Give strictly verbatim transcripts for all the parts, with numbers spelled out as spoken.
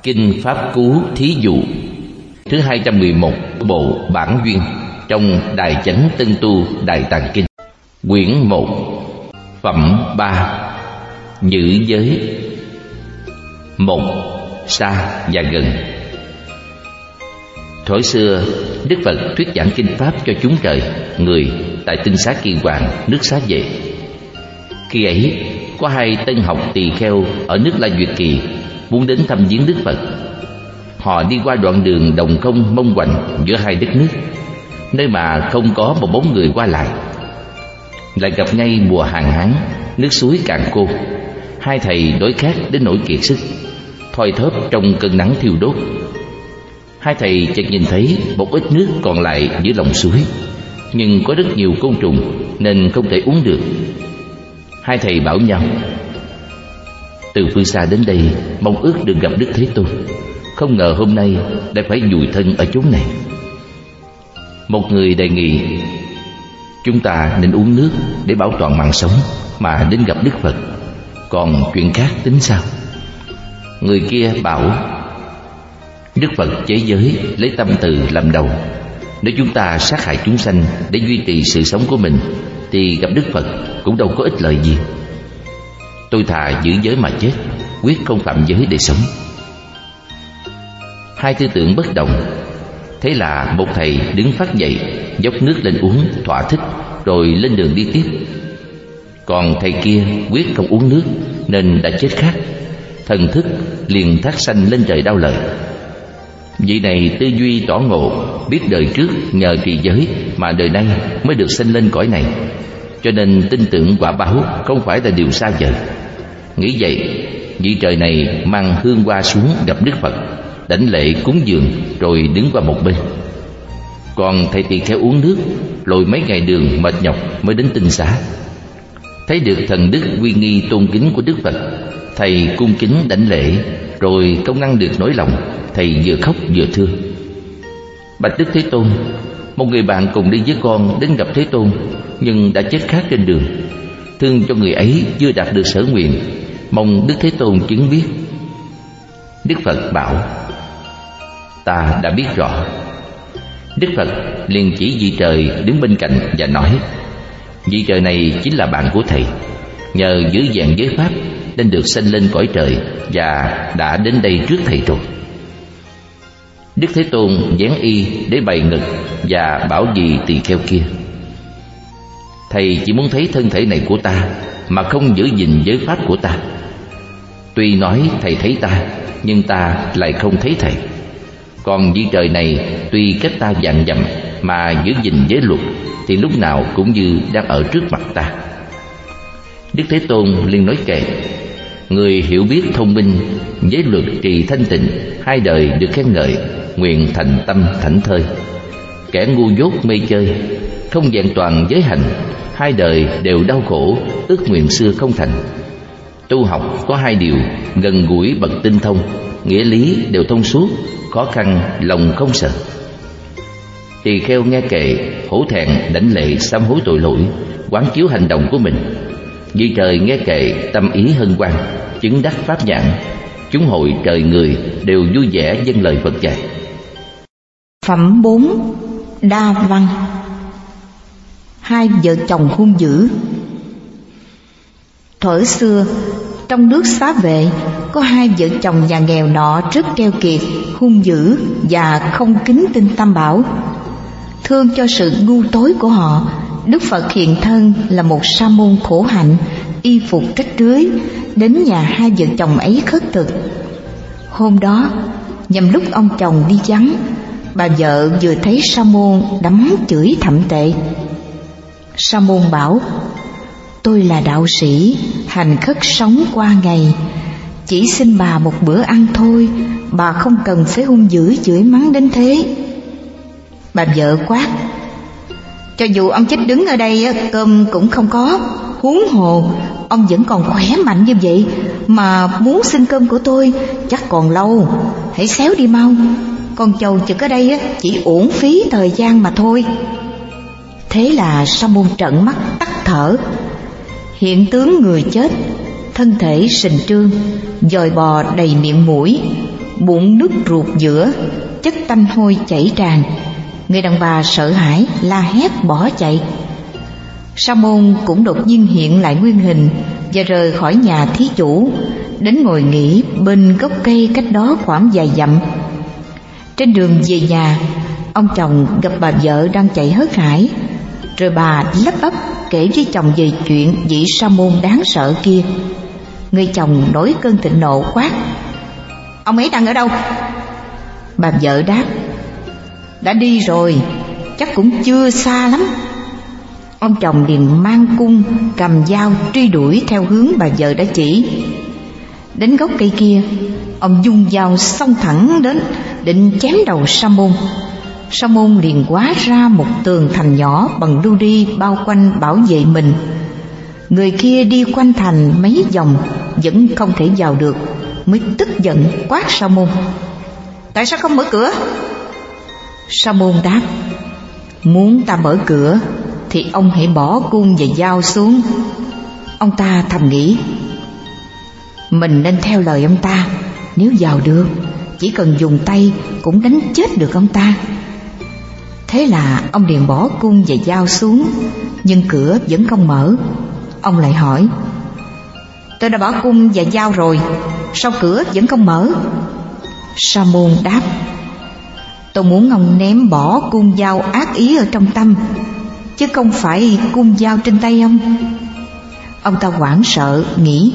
Kinh Pháp Cú Thí Dụ thứ hai trăm mười một bộ Bản Duyên trong Đài Chánh Tân Tu Đại Tạng Kinh. Quyển một, Phẩm ba, Nhữ Giới. Một, xa và gần. Thuở xưa, Đức Phật thuyết giảng kinh pháp cho chúng trời, người tại Tinh Xá Kỳ Hoàng, nước Xá Vệ. Khi ấy, có hai tân học tỳ kheo ở nước La Duyệt Kỳ muốn đến thăm viếng Đức Phật. Họ đi qua đoạn đường đồng không mông quạnh giữa hai đất nước, nơi mà không có một bóng người qua lại. Lại gặp ngay mùa hạn hán, nước suối cạn khô. Hai thầy đói khát đến nỗi kiệt sức, thoi thóp trong cơn nắng thiêu đốt. Hai thầy chợt nhìn thấy một ít nước còn lại giữa lòng suối, nhưng có rất nhiều côn trùng nên không thể uống được. Hai thầy bảo nhau: từ phương xa đến đây mong ước được gặp Đức Thế Tôn, không ngờ hôm nay lại phải vùi thân ở chốn này. Một người đề nghị: chúng ta nên uống nước để bảo toàn mạng sống mà đến gặp Đức Phật, còn chuyện khác tính sao? Người kia bảo: Đức Phật chế giới lấy tâm từ làm đầu. Nếu chúng ta sát hại chúng sanh để duy trì sự sống của mình thì gặp Đức Phật cũng đâu có ích lợi gì. Tôi thà giữ giới mà chết, quyết không phạm giới để sống. Hai tư tưởng bất đồng. Thế là một thầy đứng phát dậy, dốc nước lên uống thỏa thích, rồi lên đường đi tiếp. Còn thầy kia quyết không uống nước nên đã chết khát, thần thức liền thác sanh lên trời đau lợi. Vị này tư duy tỏ ngộ, biết đời trước nhờ trì giới mà đời nay mới được sanh lên cõi này, cho nên tin tưởng quả báo không phải là điều xa vời. Nghĩ vậy, vị trời này mang hương hoa xuống gặp Đức Phật, đảnh lễ cúng dường rồi đứng qua một bên. Còn thầy tỳ kheo uống nước, lội mấy ngày đường mệt nhọc mới đến Tinh Xá. Thấy được thần đức uy nghi tôn kính của Đức Phật, thầy cung kính đảnh lễ, rồi không ngăn được nỗi lòng, thầy vừa khóc vừa thương. Bạch Đức Thế Tôn, một người bạn cùng đi với con đến gặp Thế Tôn, nhưng đã chết khát trên đường. Thương cho người ấy chưa đạt được sở nguyện, mong Đức Thế Tôn chứng biết. Đức Phật bảo: ta đã biết rõ. Đức Phật liền chỉ vị trời đứng bên cạnh và nói: vị trời này chính là bạn của thầy, nhờ giữ vẹn giới pháp nên được sanh lên cõi trời và đã đến đây trước thầy rồi. Đức Thế Tôn vén y để bày ngực và bảo vị tỳ kheo kia: thầy chỉ muốn thấy thân thể này của ta mà không giữ gìn giới pháp của ta. Tuy nói thầy thấy ta, nhưng ta lại không thấy thầy. Còn vị trời này tuy cách ta vạn dặm mà giữ gìn giới luật thì lúc nào cũng như đang ở trước mặt ta. Đức Thế Tôn liền nói kệ: người hiểu biết thông minh, giới luật trì thanh tịnh, hai đời được khen ngợi, nguyện thành tâm thảnh thơi. Kẻ ngu dốt mê chơi, không vẹn toàn giới hành, hai đời đều đau khổ, ước nguyện xưa không thành. Tu học có hai điều, gần gũi bậc tinh thông, nghĩa lý đều thông suốt, khó khăn lòng không sợ. Tỳ kheo nghe kệ, hổ thẹn đảnh lễ sám hối tội lỗi, quán chiếu hành động của mình. Vị trời nghe kệ tâm ý hân hoan, chứng đắc pháp nhãn. Chúng hội trời người đều vui vẻ dâng lời Phật dạy. Phẩm bốn, Đa Văn. Hai vợ chồng hung dữ. Thuở xưa, trong nước Xá Vệ có hai vợ chồng nhà nghèo nọ rất keo kiệt, hung dữ và không kính tin Tam Bảo. Thương cho sự ngu tối của họ, Đức Phật hiện thân là một sa môn khổ hạnh, y phục rách rưới, đến nhà hai vợ chồng ấy khất thực. Hôm đó, nhằm lúc ông chồng đi vắng, bà vợ vừa thấy sa môn đã mắng chửi thậm tệ. Sa môn bảo: tôi là đạo sĩ, hành khất sống qua ngày, chỉ xin bà một bữa ăn thôi, bà không cần phải hung dữ chửi mắng đến thế. Bà vợ quát: cho dù ông chết đứng ở đây cơm cũng không có, huống hồ ông vẫn còn khỏe mạnh như vậy mà muốn xin cơm của tôi chắc còn lâu, hãy xéo đi mau, con trâu trực ở đây chỉ uổng phí thời gian mà thôi. Thế là sa môn trợn mắt tắt thở. Hiện tướng người chết, thân thể sình trương, dòi bò đầy miệng mũi, bụng nứt ruột giữa, chất tanh hôi chảy tràn. Người đàn bà sợ hãi la hét bỏ chạy. Sa môn cũng đột nhiên hiện lại nguyên hình và rời khỏi nhà thí chủ, đến ngồi nghỉ bên gốc cây cách đó khoảng vài dặm. Trên đường về nhà, ông chồng gặp bà vợ đang chạy hớt hải, rồi bà lắp bắp kể với chồng về chuyện vị sa môn đáng sợ kia. Người chồng nổi cơn thịnh nộ quát: "Ông ấy đang ở đâu?" Bà vợ đáp: "Đã đi rồi, chắc cũng chưa xa lắm." Ông chồng liền mang cung cầm dao truy đuổi theo hướng bà vợ đã chỉ. Đến gốc cây kia, ông dung dao xông thẳng đến định chém đầu sa môn. Sa môn liền hóa ra một tường thành nhỏ bằng lưu ly bao quanh bảo vệ mình. Người kia đi quanh thành mấy vòng vẫn không thể vào được, mới tức giận quát sa môn: "Tại sao không mở cửa?" Sa môn đáp: "Muốn ta mở cửa thì ông hãy bỏ cung và dao xuống." Ông ta thầm nghĩ: mình nên theo lời ông ta, nếu vào được chỉ cần dùng tay cũng đánh chết được ông ta. Thế là ông liền bỏ cung và dao xuống, nhưng cửa vẫn không mở. Ông lại hỏi: "Tôi đã bỏ cung và dao rồi, sao cửa vẫn không mở?" Sa môn đáp: "Tôi muốn ông ném bỏ cung dao ác ý ở trong tâm, chứ không phải cung dao trên tay ông." Ông ta hoảng sợ nghĩ: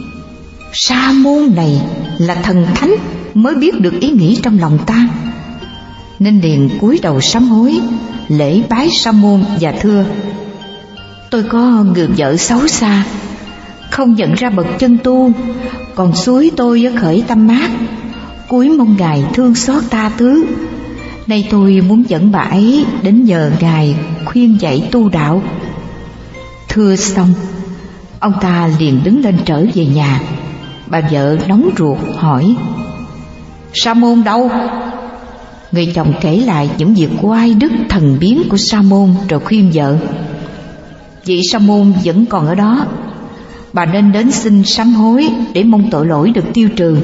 sa môn này là thần thánh mới biết được ý nghĩ trong lòng ta, nên liền cúi đầu sám hối, lễ bái sa môn và thưa: "Tôi có người vợ xấu xa, không nhận ra bậc chân tu, còn xúi tôi ở khởi tâm mát, cúi mong Ngài thương xót tha thứ. Nay tôi muốn dẫn bà ấy đến nhờ Ngài khuyên dạy tu đạo." Thưa xong, ông ta liền đứng lên trở về nhà. Bà vợ nóng ruột hỏi: "Sa môn đâu?" Người chồng kể lại những việc oai đức thần biến của sa môn, rồi khuyên vợ: "Vị sa môn vẫn còn ở đó, bà nên đến xin sám hối để mong tội lỗi được tiêu trừ."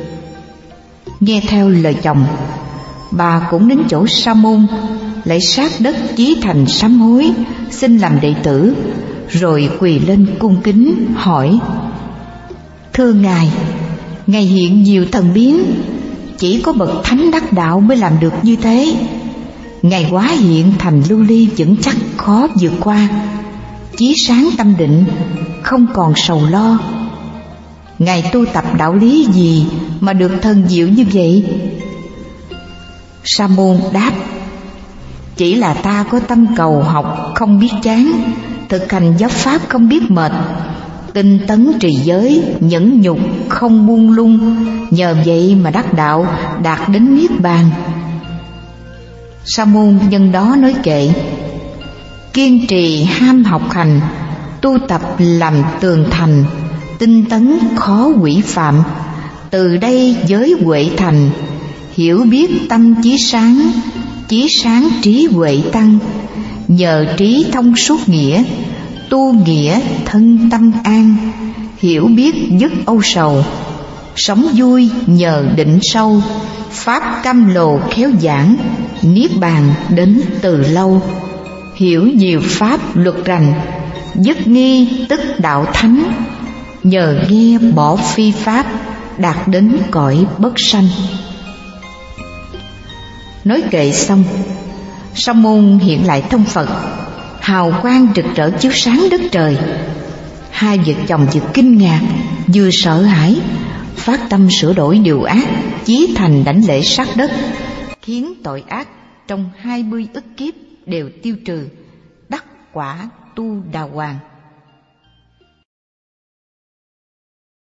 Nghe theo lời chồng, bà cũng đến chỗ sa môn, lại sát đất chí thành sám hối, xin làm đệ tử, rồi quỳ lên cung kính hỏi: "Thưa Ngài, Ngài hiện nhiều thần biến, chỉ có bậc thánh đắc đạo mới làm được như thế. Ngài hóa hiện thành lưu ly vững chắc khó vượt qua, chí sáng tâm định, không còn sầu lo. Ngài tu tập đạo lý gì mà được thần diệu như vậy?" Sa môn đáp: "Chỉ là ta có tâm cầu học không biết chán, thực hành giáo pháp không biết mệt, tinh tấn trì giới, nhẫn nhục không buông lung, nhờ vậy mà đắc đạo, đạt đến niết bàn." Sa môn nhân đó nói kệ: "Kiên trì ham học hành, tu tập làm tường thành, tinh tấn khó quỷ phạm, từ đây giới huệ thành, hiểu biết tâm chí sáng, chí sáng trí huệ tăng, nhờ trí thông suốt nghĩa, tu nghĩa thân tâm an, hiểu biết dứt âu sầu, sống vui nhờ định sâu, pháp cam lồ khéo giảng, niết bàn đến từ lâu, hiểu nhiều pháp luật rành, dứt nghi tức đạo thánh, nhờ nghe bỏ phi pháp, đạt đến cõi bất sanh." Nói kệ xong, sa môn hiện lại thông Phật, hào quang rực rỡ chiếu sáng đất trời. Hai vợ chồng vừa kinh ngạc vừa sợ hãi, phát tâm sửa đổi điều ác, chí thành đảnh lễ sát đất, khiến tội ác trong hai mươi ức kiếp đều tiêu trừ, đắc quả tu đà hoàng.